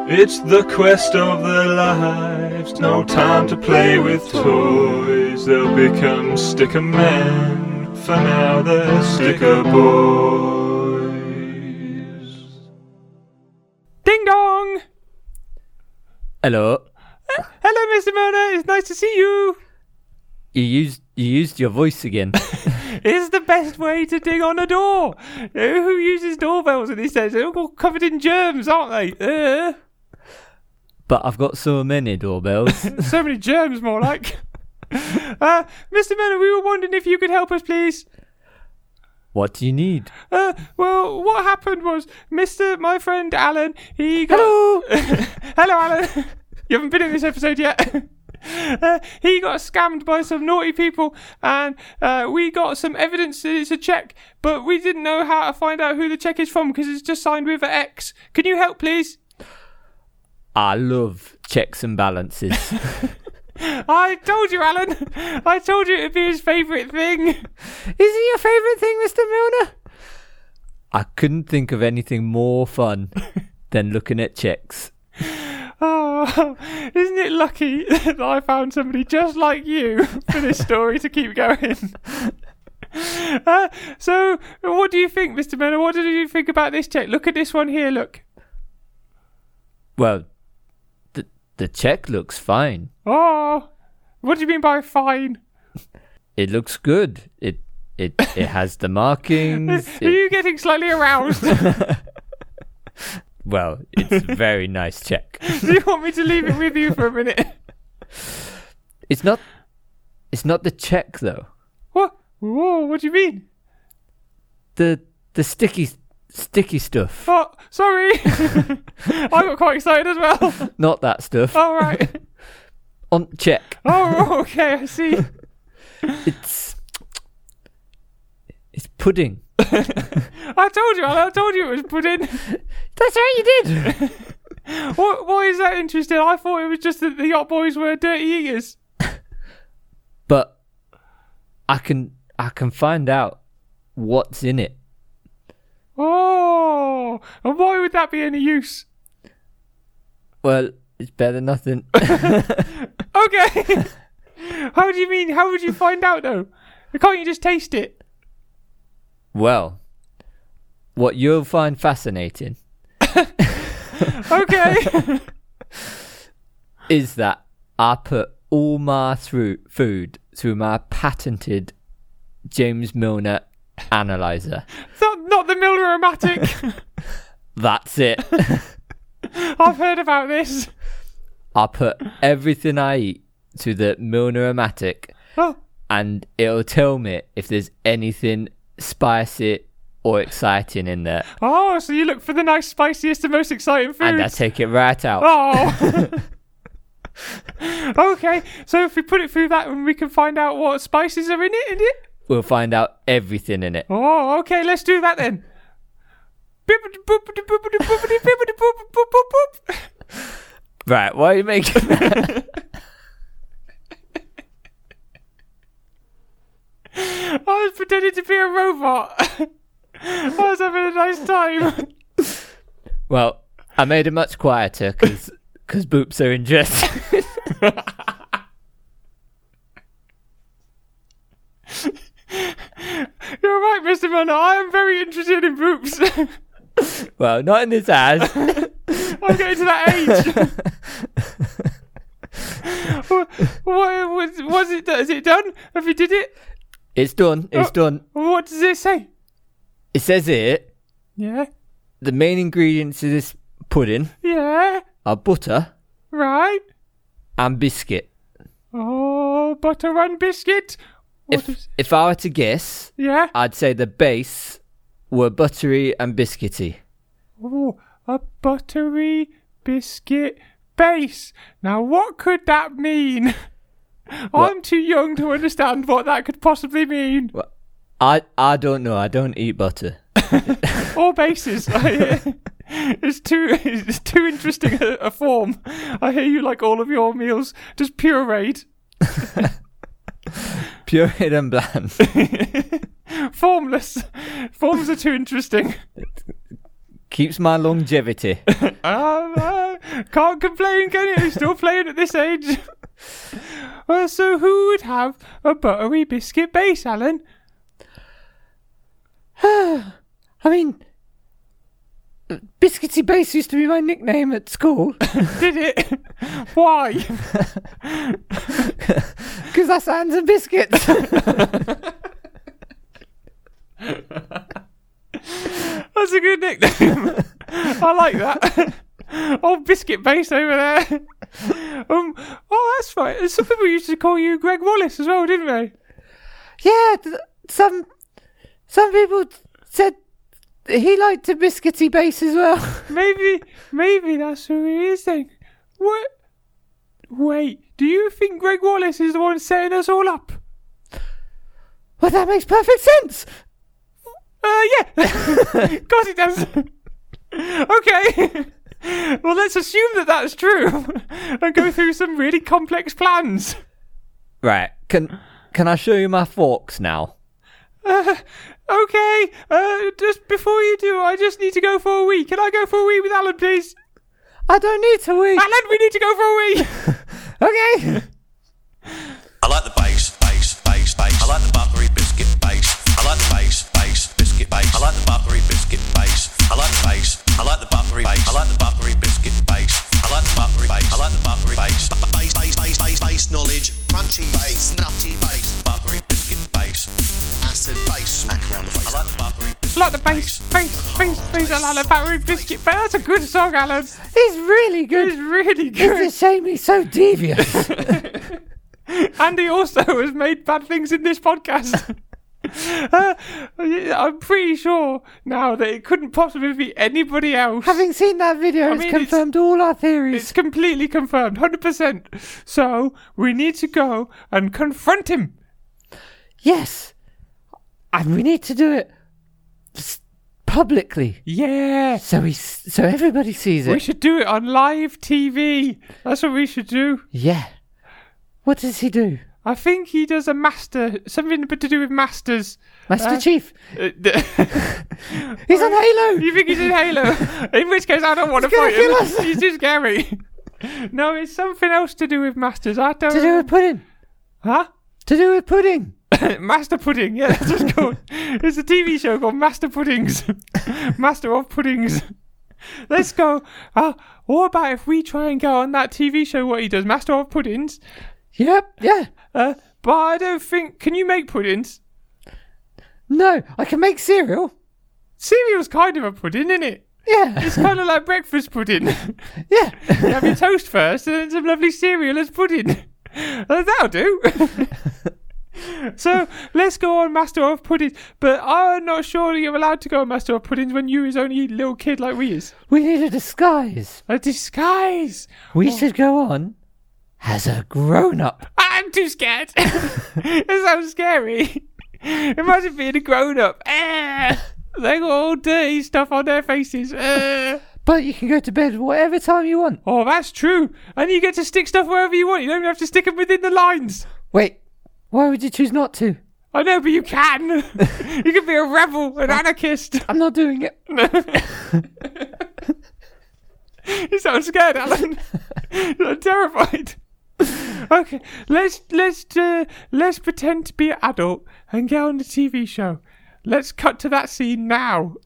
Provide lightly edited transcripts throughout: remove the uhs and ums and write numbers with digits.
It's the quest of their lives. No time to play with toys. They'll become sticker men. For now they're sticker boys. Ding dong! Hello. Hello, Mr. Milner. It's nice to see you. You used your voice again. It's the best way to ding on a door. Who uses doorbells these days? They're all covered in germs, aren't they? But I've got so many doorbells. So many germs, more like. Mr. Milner, we were wondering if you could help us, please. What do you need? Well, what happened was my friend Alan, he got... Hello! Hello, Alan. You haven't been in this episode yet. He got scammed by some naughty people, and we got some evidence that it's a cheque, but we didn't know how to find out who the cheque is from because it's just signed with an X. Can you help, please? I love checks and balances. I told you, Alan. I told you it'd be his favourite thing. Is it your favourite thing, Mr. Milner? I couldn't think of anything more fun than looking at checks. Oh, isn't it lucky that I found somebody just like you for this story to keep going? So, what do you think, Mr. Milner? What did you think about this cheque? Look at this one here, look. Well, the cheque looks fine. Oh, what do you mean by fine? It looks good. It has the markings. Are you getting slightly aroused? Well, it's a very nice cheque. Do you want me to leave it with you for a minute? It's not the cheque though. What? Whoa, what do you mean? The sticky stuff. Oh, sorry. I got quite excited as well. Not that stuff. All right. On check. Oh, okay, I see. It's pudding. I told you it was pudding. That's right, you did. Why is that interesting? I thought it was just that the yacht boys were dirty eaters. But I can find out what's in it. Oh, and why would that be any use? Well, it's better than nothing. Okay. How do you mean? How would you find out though? Can't you just taste it? Well, what you'll find fascinating Okay. is that I put all my food through my patented James Milner analyzer. Not the Milner-O-Matic. That's it. I've heard about this. I put everything I eat through the Milner-O-Matic, Oh. and it'll tell me if there's anything spicy or exciting in there. Oh, so you look for the nice, spiciest and most exciting foods. And I take it right out. Oh. Okay, so if we put it through that, we can find out what spices are in it? We'll find out everything in it. Oh, okay, let's do that then. Right, why are you making that? I was pretending to be a robot. I was having a nice time. Well, I made it much quieter because boops are interesting. You're right, Mr. Milner. I am very interested in boops. Well, not in this house. I'm getting to that age. What was it? Is it done? Have you did it? It's done. It's done. What does it say? It says here, Yeah. the main ingredients of this pudding Yeah. are butter Right. and biscuit. Oh, butter and biscuit. If I were to guess, Yeah. I'd say the base were buttery and biscuity. Oh, a buttery biscuit base. Now, what could that mean? I'm too young to understand what that could possibly mean. Well, I don't know. I don't eat butter. Or bases. It's too interesting a form. I hear you like all of your meals just pureed. Pureed and bland. Formless. Forms are too interesting. Keeps my longevity. Can't complain, can you? Still playing at this age. So who would have a buttery biscuit base, Alan? I mean, Biscuity Base used to be my nickname at school. Did it? Why? Because that's Hands and Biscuits. That's a good nickname. I like that. Old Biscuit Base over there. Oh, that's right. Some people used to call you Greg Wallace as well, didn't they? Yeah, some people said he liked a Biscuity Base as well. Maybe that's who he is then. What? Wait, do you think Greg Wallace is the one setting us all up? Well, that makes perfect sense. Yeah. Of course it does. Okay. Well, let's assume that that's true and go through some really complex plans. Right. Can I show you my forks now? Okay. Just before you do, I just need to go for a wee. Can I go for a wee with Alan, please? I don't need to wee. Alan, we need to go for a wee. Okay. I like the base. I like the buttery biscuit base. I like the base, biscuit base. I like the buttery biscuit base. I like the base. I like the buttery base. I like the buttery biscuit base. I like the buttery base. I like the buttery base. Base knowledge. Crunchy base. Nutty base. Buttery biscuit base. Acid base. Smack around the face. I like the buttery biscuit. I like the base. I like the buttery biscuit base. That's a good song, Alan. He's really good. It's really good. It's a shame he's so devious. And he also has made bad things in this podcast. I'm pretty sure now that it couldn't possibly be anybody else. Having seen that video, it's confirmed all our theories. It's completely confirmed, 100%. So we need to go and confront him. Yes. And we need to do it publicly. Yeah. So everybody sees it. We should do it on live TV. That's what we should do. Yeah. What does he do? I think he does a master, something to do with masters. Master Chief. He's on Halo. You think he's in Halo? In which case, I don't want to fight him. He's too scary. No, it's something else to do with masters. I don't. To do with pudding. Huh? To do with pudding. Master Pudding. Yeah, that's what it's called. It's a TV show called Master Puddings. Master of Puddings. Let's go. What about if we try and go on that TV show? What he does, Master of Puddings. Yep. Yeah. But I don't think. Can you make puddings? No, I can make cereal. Cereal's kind of a pudding, isn't it? Yeah. It's kind of like breakfast pudding. Yeah. You have your toast first and then some lovely cereal as pudding. That'll do. So, let's go on Master of Puddings. But I'm not sure you're allowed to go on Master of Puddings when you is only a little kid like we is. We need a disguise. A disguise? We should go on as a grown-up. I'm too scared. It sounds scary. Imagine being a grown-up. They got all dirty stuff on their faces. But you can go to bed whatever time you want. Oh, that's true. And you get to stick stuff wherever you want. You don't even have to stick them within the lines. Wait, why would you choose not to? I know, but you can. You can be a rebel, an anarchist. I'm not doing it. You sound scared, Alan. You're terrified. Okay, let's pretend to be an adult and get on the TV show. Let's cut to that scene now.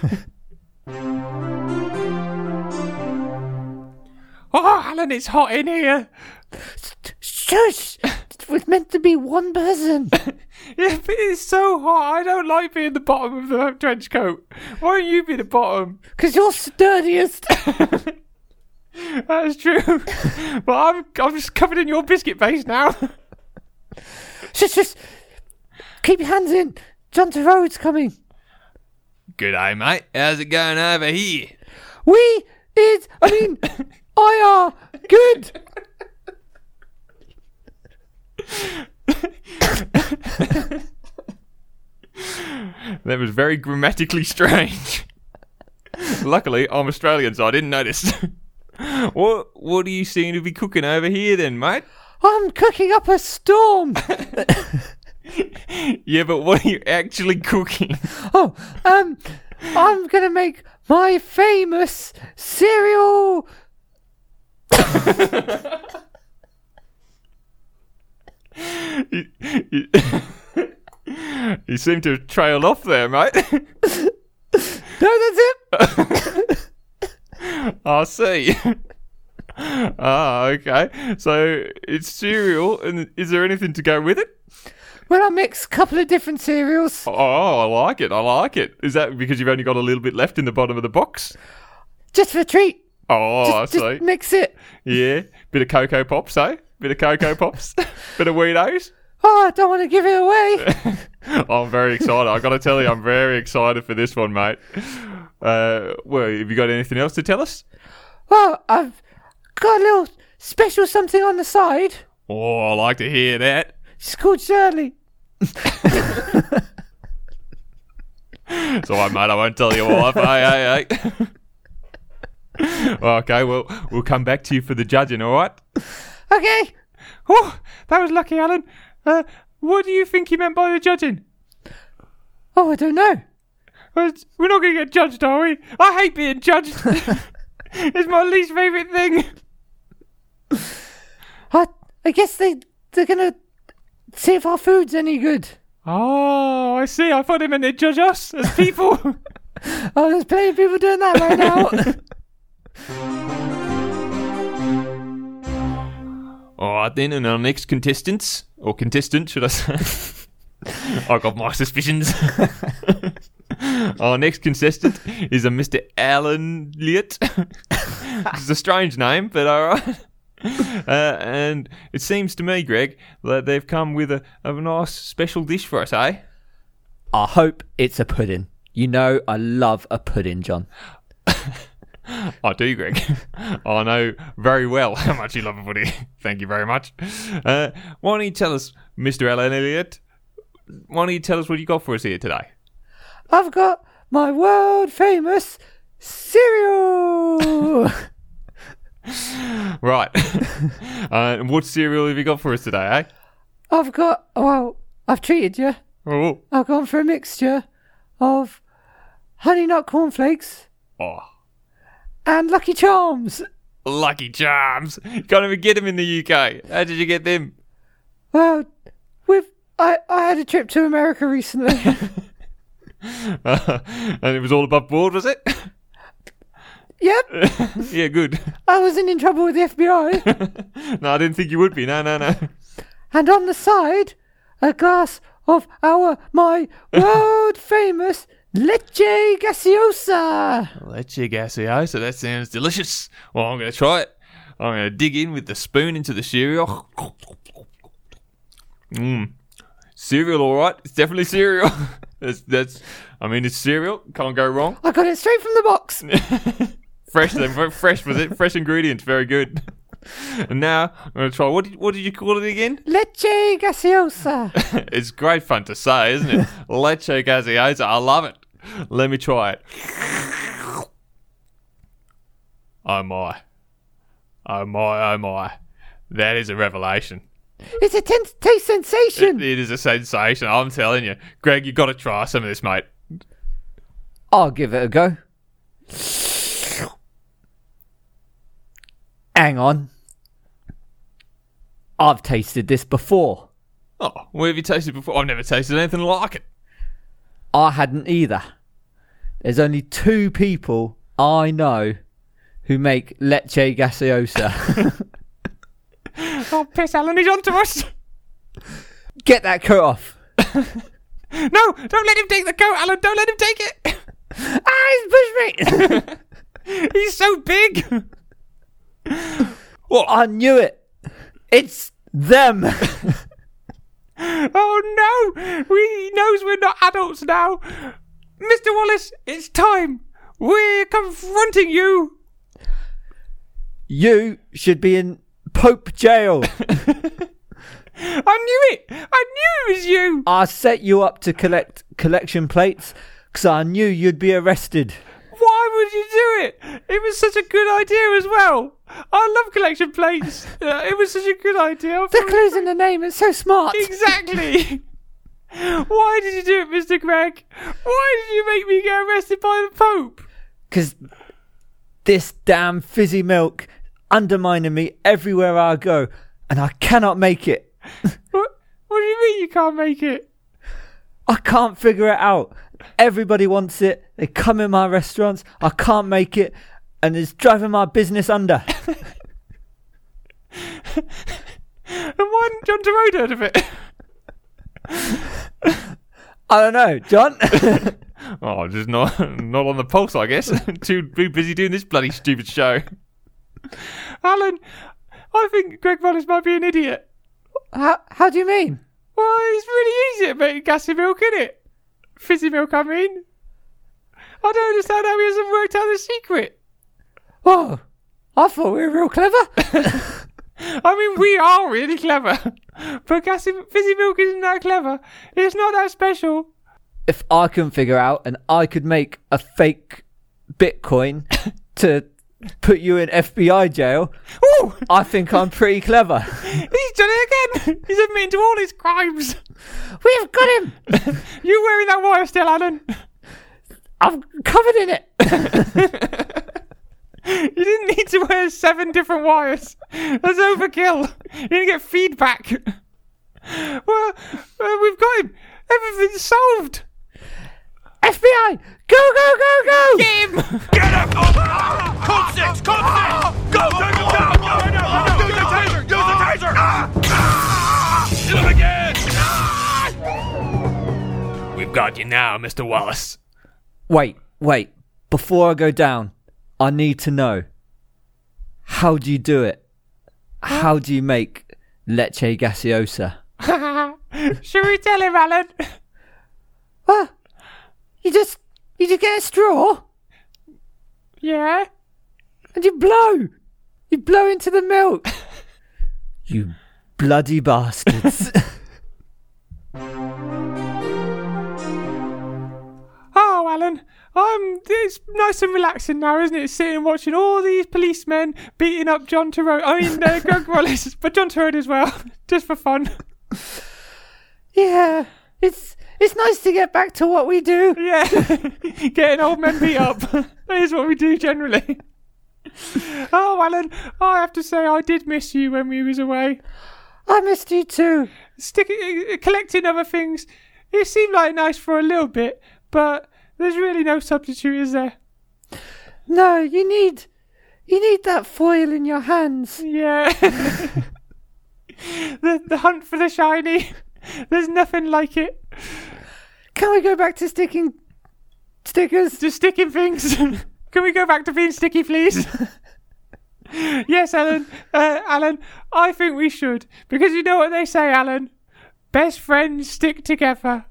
Oh, Alan, it's hot in here. Shush! It was meant to be one person. Yeah, but it's so hot. I don't like being the bottom of the trench coat. Why don't you be the bottom? Because you're sturdiest. That's true. But I'm just covered in your biscuit base now. Just keep your hands in. John Turturro's coming. G'day, mate. How's it going over here? I are good. That was very grammatically strange. Luckily, I'm Australian, so I didn't notice. What do you seem to be cooking over here then, mate? I'm cooking up a storm. Yeah, but what are you actually cooking? I'm going to make my famous cereal. You seem to have trailed off there, mate. No, that's it. I see. Okay. So it's cereal, and is there anything to go with it? Well, I mix a couple of different cereals. Oh, I like it. Is that because you've only got a little bit left in the bottom of the box? Just for a treat. Oh, Just I see. mix it. Yeah. Bit of Cocoa Pops, eh? Bit of Cocoa Pops. Bit of Weedos. Oh, I don't want to give it away. I'm very excited. I got to tell you, I'm very excited for this one, mate. Well, have you got anything else to tell us? Well, I've got a little special something on the side. Oh, I like to hear that. It's called Shirley. It's all right, mate. I won't tell your wife. Hey. Okay, well, we'll come back to you for the judging, all right? Okay. Oh, that was lucky, Alan. What do you think he meant by the judging? Oh, I don't know. We're not going to get judged, are we? I hate being judged. It's my least favourite thing. I guess they're going to see if our food's any good. Oh, I see. I thought they meant they'd judge us as people. Oh, there's plenty of people doing that right now. All right, then, and our next contestant, should I say? I got my suspicions. Our next contestant is a Mr. Alan Liot. It's a strange name, but all right. And it seems to me, Greg, that they've come with a nice special dish for us, eh? I hope it's a pudding. You know I love a pudding, John. I do, Greg. I know very well how much you love a pudding. Thank you very much. Why don't you tell us, Mr. Alan Elliott, why don't you tell us what you got for us here today? I've got my world famous cereal. Right. And what cereal have you got for us today, eh? I've treated you. Oh. I've gone for a mixture of Honey Nut Cornflakes Oh. and Lucky Charms. Lucky Charms. You can't even get them in the UK. How did you get them? Well, I had a trip to America recently. And it was all above board, was it? Yep. Yeah, good. I wasn't in trouble with the FBI. No, I didn't think you would be. No. And on the side, a glass of my world famous Leche Gaseosa. Leche gaseosa, that sounds delicious. Well, I'm going to try it. I'm going to dig in with the spoon into the cereal. Cereal, all right. It's definitely cereal. It's cereal. Can't go wrong. I got it straight from the box. Fresh, fresh was it? Fresh ingredients, very good. And now I'm going to try. What did you call it again? Leche Gaseosa. It's great fun to say, isn't it? Leche gaseosa. I love it. Let me try it. Oh my. That is a revelation. It's a taste sensation. It is a sensation, I'm telling you. Greg, you got to try some of this, mate. I'll give it a go. Hang on. I've tasted this before. Oh, where have you tasted before? I've never tasted anything like it. I hadn't either. There's only 2 people I know who make Leche Gaseosa. Oh, piss, Alan, he's on to us. Get that coat off. No, don't let him take the coat, Alan. Don't let him take it. He's pushed me. He's so big. What? I knew it. It's them. Oh, no. He knows we're not adults now. Mr. Wallace, it's time. We're confronting you. You should be in Pope jail. I knew it. I knew it was you. I set you up to collect collection plates because I knew you'd be arrested. Why would you do it? It was such a good idea as well. I love collection plates. It was such a good idea. The clue's in the name. It's so smart. Exactly. Why did you do it, Mr. Gregg? Why did you make me get arrested by the Pope? Because this damn fizzy milk undermining me everywhere I go, and I cannot make it. What do you mean you can't make it? I can't figure it out. Everybody wants it. They come in my restaurants. I can't make it, and it's driving my business under. And why hadn't John Torode heard of it? I don't know, John. Oh, just not on the pulse, I guess. Too busy doing this bloody stupid show. Alan, I think Greg Wallace might be an idiot. How do you mean? Well, it's really easy to make gassy milk, isn't it? Fizzy milk, I mean. I don't understand how he hasn't worked out the secret. Oh, I thought we were real clever. I mean, we are really clever. But fizzy milk isn't that clever. It's not that special. If I can figure out and I could make a fake Bitcoin to put you in FBI jail, Ooh! I think I'm pretty clever. He's done it again. He's admitting to all his crimes. We've got him. You wearing that wire still, Alan? I'm covered in it. You didn't need to wear 7 different wires. That's overkill. You didn't get feedback. Well, we've got him. Everything's solved. FBI, go, go, go, go. Get him. Get him! Code 6! Code 6! Go! Take him down! Go! Use the taser! Use the taser! Hit him again! We've got you now, Mr. Wallace. Wait. Before I go down, I need to know. How do you do it? How do you make leche gaseosa? Should we tell him, Alan? What? You just get a straw Yeah. and you blow. You blow into the milk. You bloody bastards. Oh, Alan, it's nice and relaxing now, isn't it? Sitting and watching all these policemen beating up John Torode. I mean, Greg Wallace, but John Torode as well, just for fun. Yeah, it's nice to get back to what we do. Yeah, getting old men beat up. That is what we do generally. Oh, Alan, I have to say I did miss you when we was away. I missed you too. Collecting other things, it seemed like nice for a little bit, but there's really no substitute, is there? No, you need that foil in your hands. Yeah. The hunt for the shiny. There's nothing like it. Can we go back to sticking stickers? Just sticking things. Can we go back to being sticky, please? Yes, Alan. Alan, I think we should. Because you know what they say, Alan? Best friends stick together.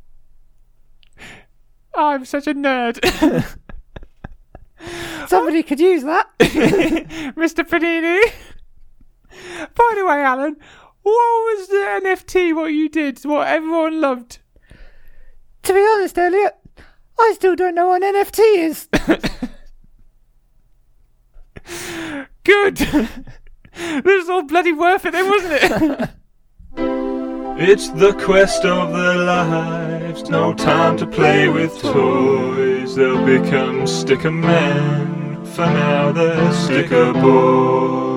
I'm such a nerd. Somebody could use that. Mr. Panini. By the way, Alan, what was the NFT, what you did, what everyone loved? To be honest, Elliot, I still don't know what an NFT is. Good. This was all bloody worth it then, wasn't it? It's the quest of their lives, no time to play with toys. They'll become sticker men, for now they're sticker boys.